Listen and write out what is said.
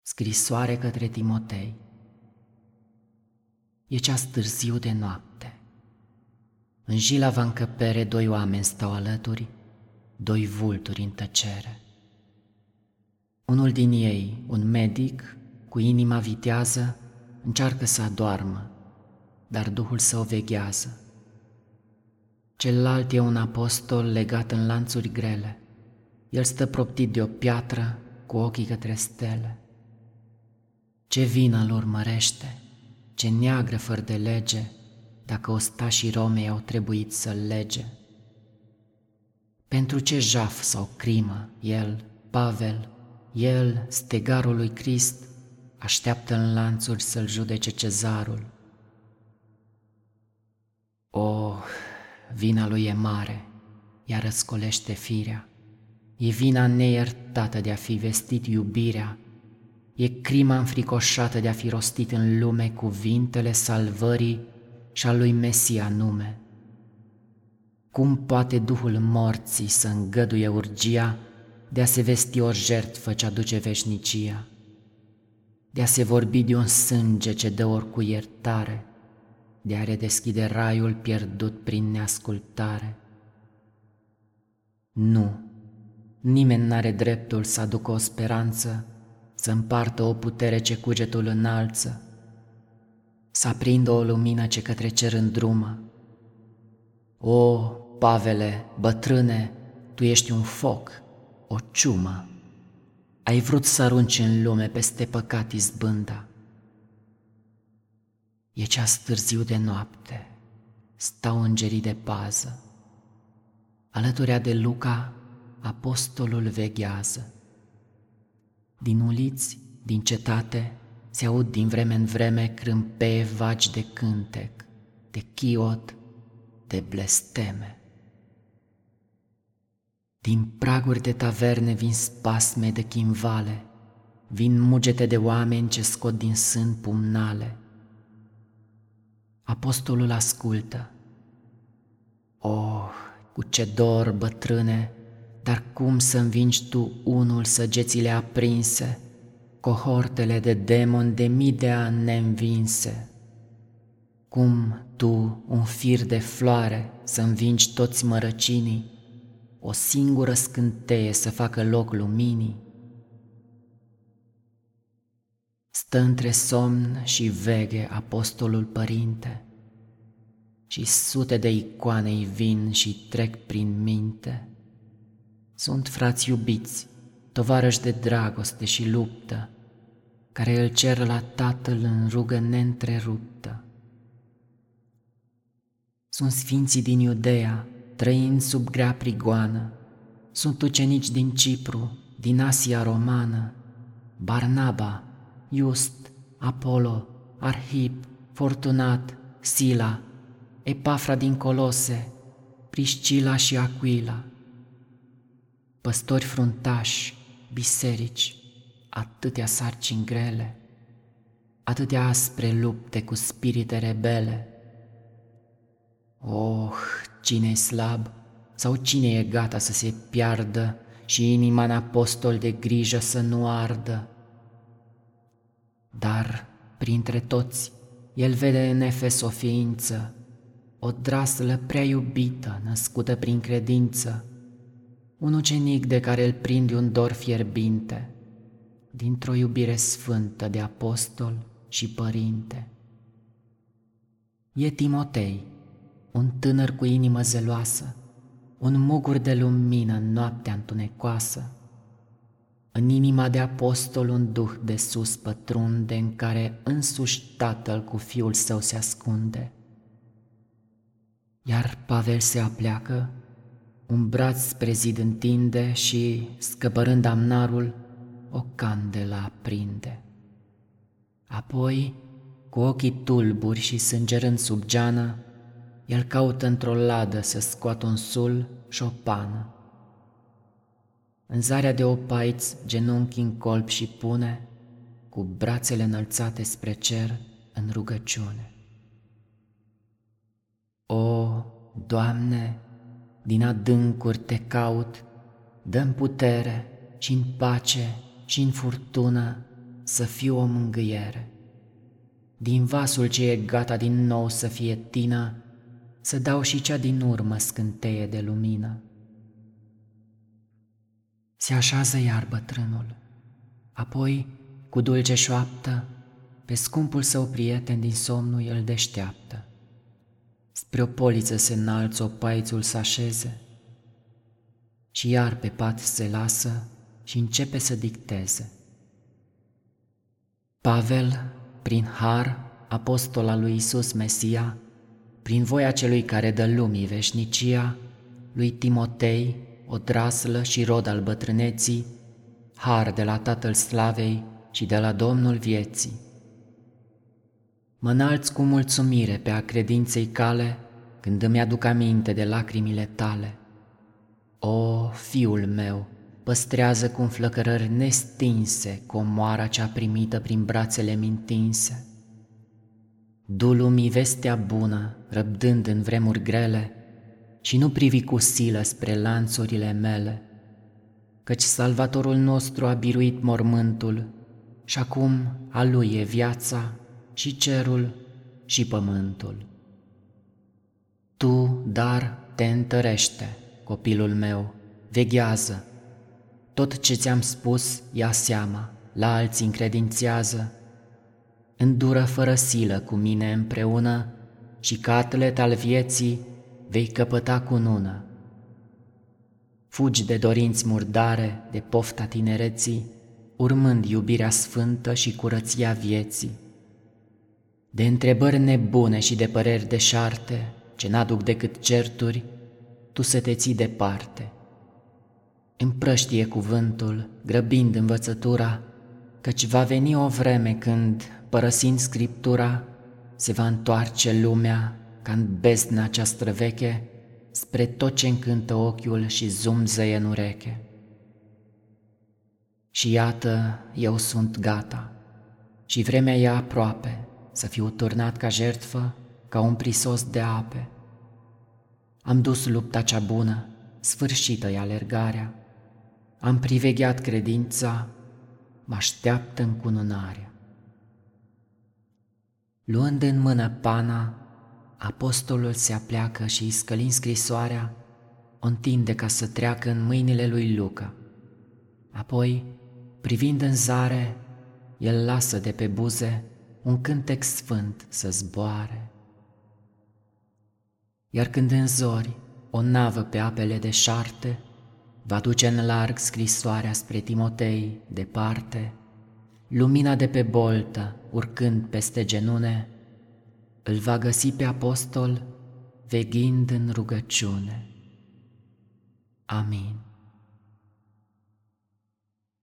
Scrisoare către Timotei. E ceas târziu de noapte. În jilava încăpere doi oameni stau alături, doi vulturi în tăcere. Unul din ei, un medic, cu inima vitează, încearcă să adoarmă, dar Duhul său veghează. Celălalt e un apostol legat în lanțuri grele. El stă proptit de o piatră, cu ochii către stele. Ce vină îl urmărește, ce neagră fără de lege, dacă ostașii Romei au trebuit să-l lege. Pentru ce jaf sau crimă el, Pavel, el, stegarul lui Crist, așteaptă în lanțuri să-l judece cezarul? Vina lui e mare, ea răscolește firea. E vina neiertată de a fi vestit iubirea. E crima înfricoșată de a fi rostit în lume cuvintele salvării și a lui Mesia nume. Cum poate Duhul morții să îngăduie urgia de a se vesti o jertfă ce aduce veșnicia, de a se vorbi de un sânge ce dă oricui iertare, de a redeschide raiul pierdut prin neascultare? Nu, nimeni n-are dreptul să aducă o speranță, să împartă o putere ce cugetul înalță, să aprindă o lumină ce către cer îndrumă. O, Pavele, bătrâne, tu ești un foc, o ciumă. Ai vrut să arunci în lume peste păcat izbânda. E ceas târziu de noapte, stau îngerii de pază. Alăturea de Luca, apostolul veghează. Din uliți, din cetate, se aud din vreme în vreme crâmpeie vagi de cântec, de chiot, de blesteme. Din praguri de taverne vin spasme de chimvale, vin mugete de oameni ce scot din sân pumnale. Apostolul ascultă. Cu ce dor, bătrâne, dar cum să învingi tu unul săgețile aprinse, cohortele de demoni de mii de ani neînvinse? Cum tu, un fir de floare, să învingi toți mărăcinii, o singură scânteie să facă loc luminii? Stă între somn și veghe apostolul părinte, și sute de icoane îi vin și trec prin minte. Sunt frați iubiți, tovarăși de dragoste și luptă, care îl cer la Tatăl în rugă neîntreruptă. Sunt sfinții din Iudeea, trăind sub grea prigoană, sunt ucenici din Cipru, din Asia romană, Barnaba, Just, Apollo, Arhip, Fortunat, Sila, Epafra din Colose, Priscila și Aquila. Păstori fruntași, biserici, atâtea sarcini grele, atâtea aspre lupte cu spirite rebele. Cine-i slab sau cine e gata să se piardă și inima în apostol de grijă să nu ardă? Dar printre toți el vede în Efes o ființă, o draslă prea iubită, născută prin credință, un ucenic de care îl prinde un dor fierbinte, dintr-o iubire sfântă de apostol și părinte. E Timotei, un tânăr cu inimă zeloasă, un mugur de lumină în noaptea întunecoasă. În inima de apostol un duh de sus pătrunde, în care însuși Tatăl cu Fiul Său se ascunde. Iar Pavel se apleacă, un braț spre zid întinde și, scăpărând amnarul, o candelă aprinde. Apoi, cu ochii tulburi și sângerând sub geană, el caută într-o ladă să scoată un sul și o pană. În zarea de opaiți genunchi în colp și pune, cu brațele înălțate spre cer în rugăciune. Doamne, din adâncuri te caut, dă-mi putere și în pace și în furtună să fiu o mângâiere. Din vasul ce e gata din nou să fie tină, să dau și cea din urmă scânteie de lumină. Se așează iar bătrânul, apoi, cu dulce șoaptă, pe scumpul său prieten din somnul îl deșteaptă. Spre o poliță se înalță, o paițul să așeze și iar pe pat se lasă și începe să dicteze. Pavel, prin har, apostol al lui Iisus Mesia, prin voia celui care dă lumii veșnicia, lui Timotei, o draslă și rod al bătrâneții, har de la Tatăl Slavei și de la Domnul vieții. Mă înalți cu mulțumire pe a credinței cale, când îmi aduc aminte de lacrimile tale. O, fiul meu, păstrează cu înflăcărări nestinse comoara cea primită prin brațele mintinse. Du lumii vestea bună, răbdând în vremuri grele, și nu privi cu silă spre lanțurile mele, căci Salvatorul nostru a biruit mormântul și acum a Lui e viața și cerul și pământul. Tu, dar, te întărește, copilul meu, veghează, tot ce ți-am spus ia seama, la alții încredințează, îndură fără silă cu mine împreună și ca atlet al vieții vei căpăta cunună. Fugi de dorinți murdare, de pofta tinereții, urmând iubirea sfântă și curăția vieții. De întrebări nebune și de păreri deșarte, ce n-aduc decât certuri, tu să te ții departe. Împrăștie cuvântul, grăbind învățătura, căci va veni o vreme când, părăsind Scriptura, se va întoarce lumea ca în bezdna cea străveche spre tot ce încântă ochiul și zumzăie în ureche. Și iată, eu sunt gata și vremea e aproape să fiu turnat ca jertfă, ca un prisos de ape. Am dus lupta cea bună, sfârșită-i alergarea, am privegheat credința, mă așteaptă încununarea. Luând în mână pana, apostolul se apleacă și, scălind scrisoarea, o întinde ca să treacă în mâinile lui Luca. Apoi, privind în zare, el lasă de pe buze un cântec sfânt să zboare. Iar când în zori o navă pe apele deșarte va duce în larg scrisoarea spre Timotei departe, lumina de pe boltă, urcând peste genune, îl va găsi pe apostol veghind în rugăciune. Amin.